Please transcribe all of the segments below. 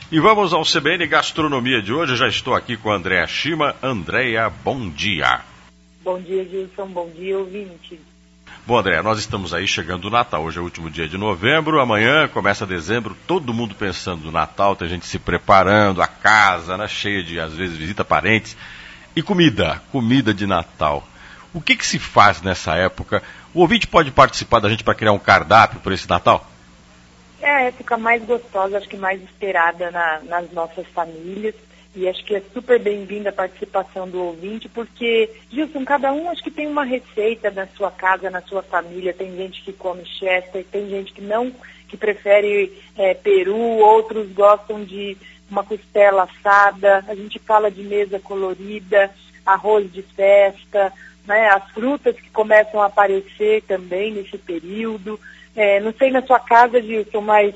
E vamos ao CBN Gastronomia de hoje. Eu já estou aqui com a Andréa Shima. Andréa, bom dia. Bom dia, Gilson. Bom dia, ouvinte. Bom, Andréa, nós estamos aí chegando do Natal. Hoje é o último dia de novembro, amanhã começa dezembro, todo mundo pensando no Natal, tem gente se preparando, a casa, né, cheia de, às vezes, visita parentes. E comida de Natal. O que se faz nessa época? O ouvinte pode participar da gente para criar um cardápio para esse Natal? É a época mais gostosa, acho que mais esperada nas nossas famílias. E acho que é super bem-vinda a participação do ouvinte, porque, Gilson, cada um acho que tem uma receita na sua casa, na sua família. Tem gente que come chester, tem gente que não, que prefere peru, outros gostam de uma costela assada. A gente fala de mesa colorida, arroz de festa, né? As frutas que começam a aparecer também nesse período. Não sei na sua casa, Gilson, mas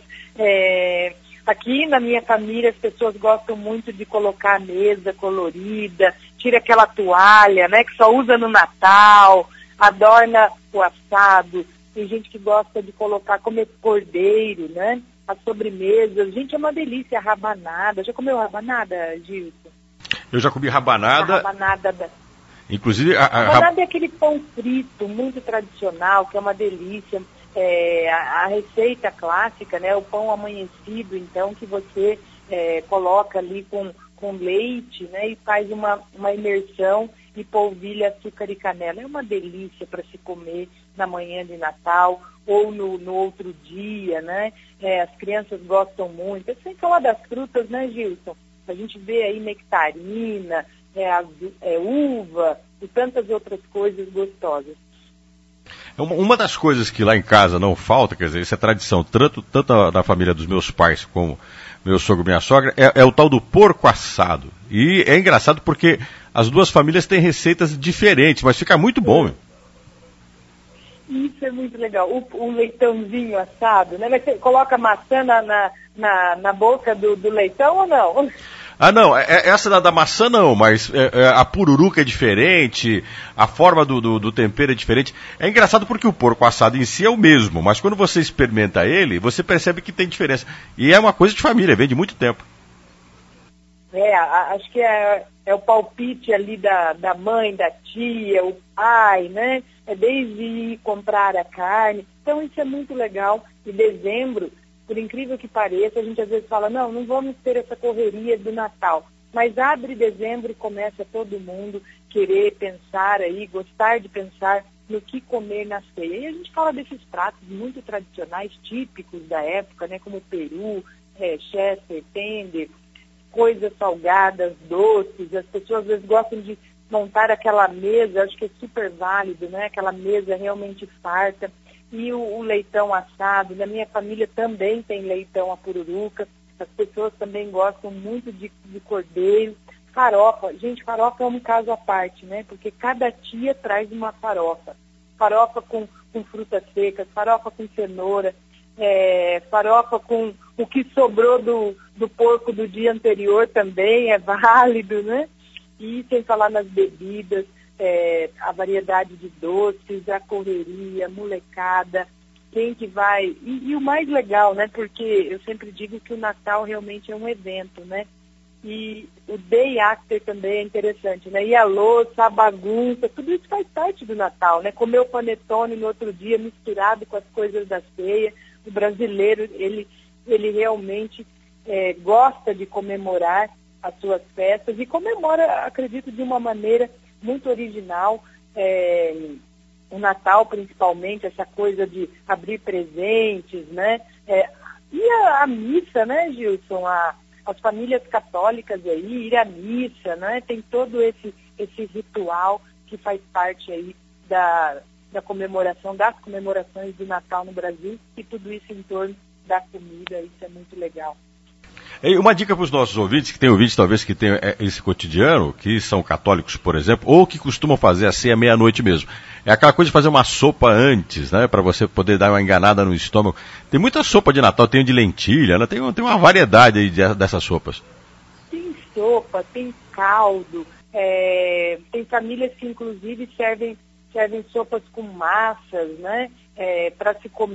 aqui na minha família as pessoas gostam muito de colocar a mesa colorida, tira aquela toalha, né, que só usa no Natal, adorna o assado. Tem gente que gosta de comer cordeiro, né, as sobremesas. Gente, é uma delícia a rabanada. Já comeu rabanada, Gilson? Eu já comi rabanada. A rabanada Inclusive, a rabanada é aquele pão frito muito tradicional, que é uma delícia. A receita clássica, né, o pão amanhecido, então, que você coloca ali com leite, né, e faz uma imersão e polvilha açúcar e canela. É uma delícia para se comer na manhã de Natal ou no outro dia, né? As crianças gostam muito. Sem falar das frutas, né, Gilson? A gente vê aí nectarina, uva e tantas outras coisas gostosas. Uma das coisas que lá em casa não falta, quer dizer, isso é tradição, tanto da família dos meus pais como meu sogro e minha sogra, é o tal do porco assado. E é engraçado porque as duas famílias têm receitas diferentes, mas fica muito bom. Isso é muito legal. O leitãozinho assado, né? Você coloca maçã na boca do leitão ou não? Ah, não, essa da maçã não, mas a pururuca é diferente, a forma do tempero é diferente. É engraçado porque o porco assado em si é o mesmo, mas quando você experimenta ele, você percebe que tem diferença. E é uma coisa de família, vem de muito tempo. Acho que é o palpite ali da mãe, da tia, o pai, né? Desde ir comprar a carne. Então isso é muito legal. E dezembro, por incrível que pareça, a gente às vezes fala, não vamos ter essa correria do Natal. Mas abre dezembro e começa todo mundo querer pensar aí, gostar de pensar no que comer na ceia. E a gente fala desses pratos muito tradicionais, típicos da época, né? Como peru, chester, tender, coisas salgadas, doces. As pessoas às vezes gostam de montar aquela mesa, acho que é super válido, né? Aquela mesa realmente farta. E o leitão assado, na minha família também tem leitão à pururuca, as pessoas também gostam muito de cordeiro, farofa. Gente, farofa é um caso à parte, né? Porque cada tia traz uma farofa. Farofa com frutas secas, farofa com cenoura, farofa com o que sobrou do porco do dia anterior também é válido, né? E sem falar nas bebidas, a variedade de doces, a correria, a molecada, quem que vai... E o mais legal, né? Porque eu sempre digo que o Natal realmente é um evento, né? E o day after também é interessante, né? E a louça, a bagunça, tudo isso faz parte do Natal, né? Comer o panetone no outro dia misturado com as coisas da ceia. O brasileiro, ele realmente gosta de comemorar as suas festas e comemora, acredito, de uma maneira muito original, o Natal principalmente, essa coisa de abrir presentes, né? E a missa, né, Gilson? As famílias católicas aí, ir à missa, né? Tem todo esse ritual que faz parte aí das comemorações do Natal no Brasil e tudo isso em torno da comida, isso é muito legal. E uma dica para os nossos ouvintes, que tem ouvintes talvez que tem esse cotidiano, que são católicos, por exemplo, ou que costumam fazer a ceia meia-noite mesmo. É aquela coisa de fazer uma sopa antes, né, para você poder dar uma enganada no estômago. Tem muita sopa de Natal, tem de lentilha, né, tem uma variedade aí dessas sopas. Tem sopa, tem caldo, tem famílias que inclusive servem sopas com massas, né, para se comer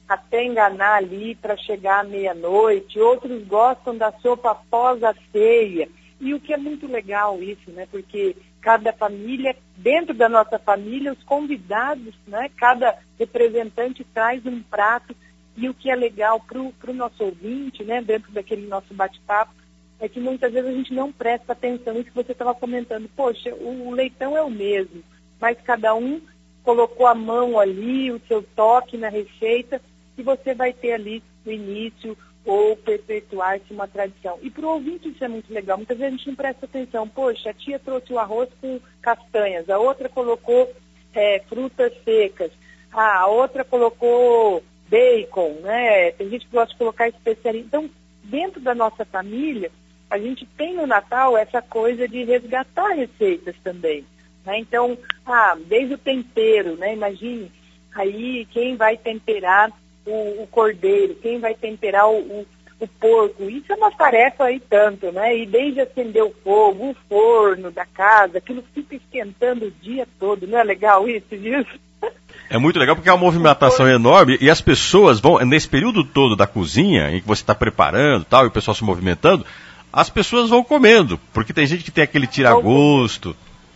até enganar ali para chegar à meia-noite, outros gostam da sopa após a ceia. E o que é muito legal isso, né? Porque cada família, dentro da nossa família, os convidados, né? Cada representante traz um prato. E o que é legal para o nosso ouvinte, né? Dentro daquele nosso bate-papo, é que muitas vezes a gente não presta atenção nisso que você estava comentando. Poxa, o leitão é o mesmo, mas cada um colocou a mão ali, o seu toque na receita, e você vai ter ali no início ou perpetuar-se uma tradição. E para o ouvinte isso é muito legal. Muitas vezes a gente não presta atenção. Poxa, a tia trouxe o arroz com castanhas, a outra colocou frutas secas, a outra colocou bacon, né? Tem gente que gosta de colocar especiaria. Então, dentro da nossa família, a gente tem no Natal essa coisa de resgatar receitas também, né? Então, desde o tempero, né? Imagine aí quem vai temperar o cordeiro, quem vai temperar o porco. Isso é uma tarefa aí tanto, né? E desde acender o fogo, o forno da casa, aquilo fica esquentando o dia todo. Não é legal isso, Gilson? É muito legal porque é uma movimentação enorme e as pessoas vão, nesse período todo da cozinha, em que você está preparando tal, e o pessoal se movimentando, as pessoas vão comendo, porque tem gente que tem aquele tira-gosto.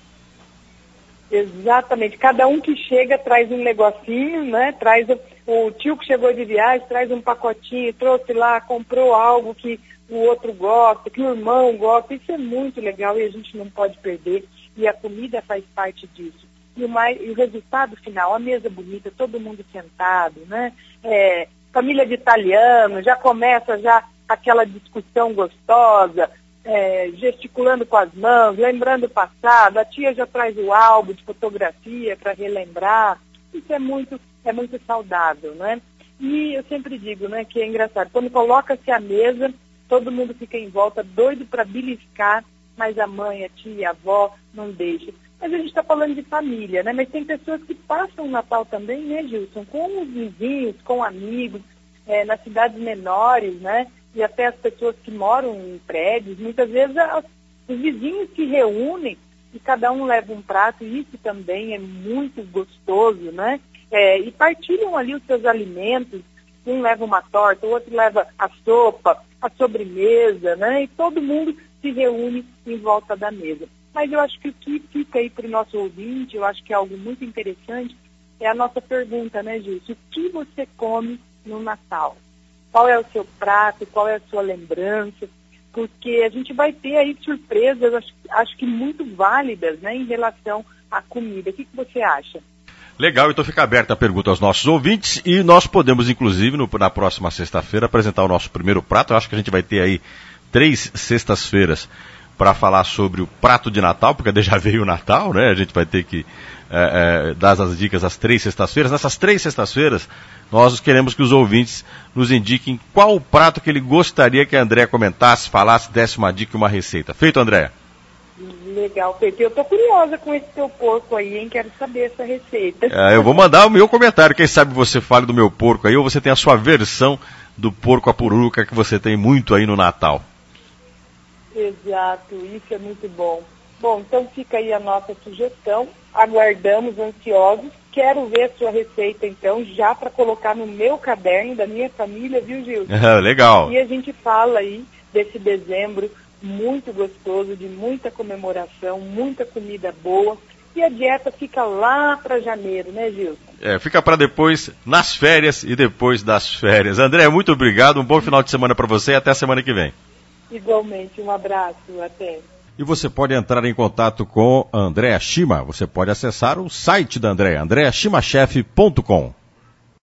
Exatamente. Cada um que chega traz um negocinho, né? Traz o tio que chegou de viagem, traz um pacotinho, trouxe lá, comprou algo que o outro gosta, que o irmão gosta. Isso é muito legal e a gente não pode perder. E a comida faz parte disso. E o resultado final, a mesa bonita, todo mundo sentado, né? Família de italiano, já começa aquela discussão gostosa, gesticulando com as mãos, lembrando o passado, a tia já traz o álbum de fotografia para relembrar. Isso é muito saudável, né? E eu sempre digo, né, que é engraçado, quando coloca-se à mesa, todo mundo fica em volta, doido para beliscar, mas a mãe, a tia, a avó não deixa. Mas a gente está falando de família, né? Mas tem pessoas que passam o Natal também, né, Gilson? Com os vizinhos, com amigos, nas cidades menores, né? E até as pessoas que moram em prédios. Muitas vezes os vizinhos se reúnem e cada um leva um prato, e isso também é muito gostoso, né? E partilham ali os seus alimentos. Um leva uma torta, o outro leva a sopa, a sobremesa, né? E todo mundo se reúne em volta da mesa. Mas eu acho que o que fica aí para o nosso ouvinte, eu acho que é algo muito interessante, é a nossa pergunta, né, Gilson? O que você come no Natal? Qual é o seu prato? Qual é a sua lembrança? Porque a gente vai ter aí surpresas, acho que muito válidas, né, em relação à comida. O que você acha? Legal, então fica aberta a pergunta aos nossos ouvintes e nós podemos, inclusive, na próxima sexta-feira, apresentar o nosso primeiro prato. Eu acho que a gente vai ter aí 3 sextas-feiras para falar sobre o prato de Natal, porque já veio o Natal, né? A gente vai ter que dar as dicas às 3 sextas-feiras. Nessas 3 sextas-feiras, nós queremos que os ouvintes nos indiquem qual o prato que ele gostaria que a Andréa comentasse, falasse, desse uma dica e uma receita. Feito, Andréa? Legal, Pepe. Eu tô curiosa com esse teu porco aí, hein? Quero saber essa receita. Eu vou mandar o meu comentário. Quem sabe você fale do meu porco aí, ou você tem a sua versão do porco à pururuca que você tem muito aí no Natal. Exato, isso é muito bom. Bom, então fica aí a nossa sugestão. Aguardamos ansiosos. Quero ver a sua receita, então, já para colocar no meu caderno da minha família, viu, Gilson? Legal. E a gente fala aí desse dezembro muito gostoso, de muita comemoração, muita comida boa. E a dieta fica lá para janeiro, né, Gilson? Fica para depois, nas férias e depois das férias. André, muito obrigado, um bom final de semana para você e até a semana que vem. Igualmente, um abraço, até. E você pode entrar em contato com a Andréa Shima. Você pode acessar o site da Andréa, andreashimachef.com.